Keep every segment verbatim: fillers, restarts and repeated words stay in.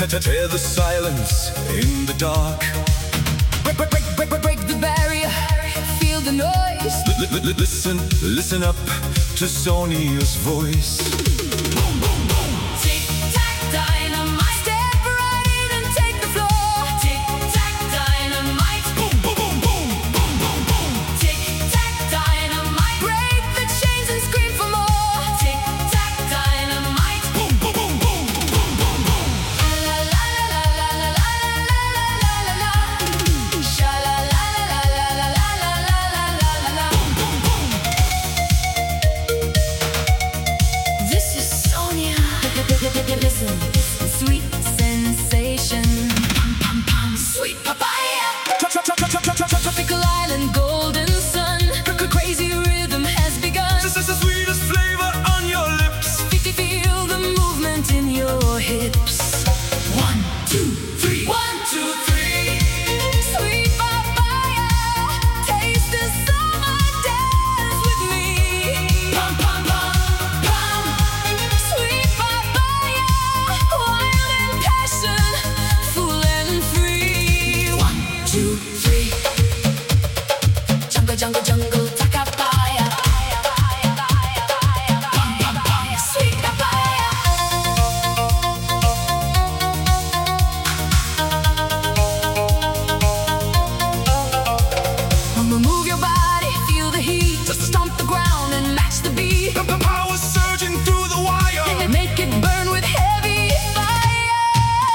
Tear the silence in the dark. Break, break, break, break, break, break the barrier. Feel the noise. L- l- listen, listen up to Sonia's voice. Boom, boom, boom. Tic tac dynamite. Step right in and take the floor. Tic tac dynamite. Boom, boom, boom, boom, boom, boom, boom. Tic tac dynamite. Break the chains and scream for more. Tic tac dynamite. Boom, boom, boom, boom, boom, boom, boom. La la la la la la la la la la. Sha la la la la la la la la la la la. Boom, boom, boom. This is Sonia. Listen, sweet sensation. Pum, pum, pum. Sweet papaya. Tropical island, golden sun. Crazy rhythm has begun. This is the sweetest flavor on your lips. Feel the movement in your hips. One, two, three. One, two, three. Sweet papaya. Taste the summer. Dance with me. Pum, pum, pum, pum. Sweet papaya. Wild and passion. Full and free. One, two, three. Jungle, jungle, jungle. Takapaya. Pum, pum, pum. Sweet papaya. Move your body, feel the heat. Just stomp the ground and match the beat. The power surging through the wire. And make it burn with heavy fire.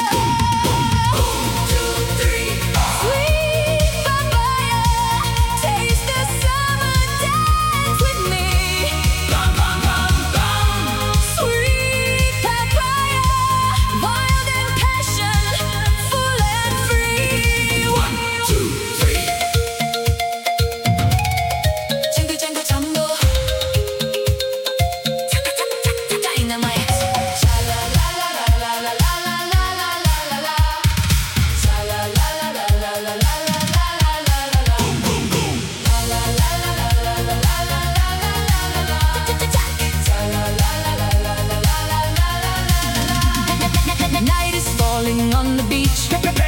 One, two, three. Sweet papaya. Taste the summer. Dance with me. Bum, bum, bum, bum. Sweet papaya. Wild and passion. Full and free. One, two, three. Jingle, jangle, jungle. Dynamite. Sha la la la la la la la la la la la la. Sha la la la la la la la la la la la la. Boom, boom, boom. La la la la la la la la la la la la la. Sha la la la la la la la la la la la. Night is falling on the beach.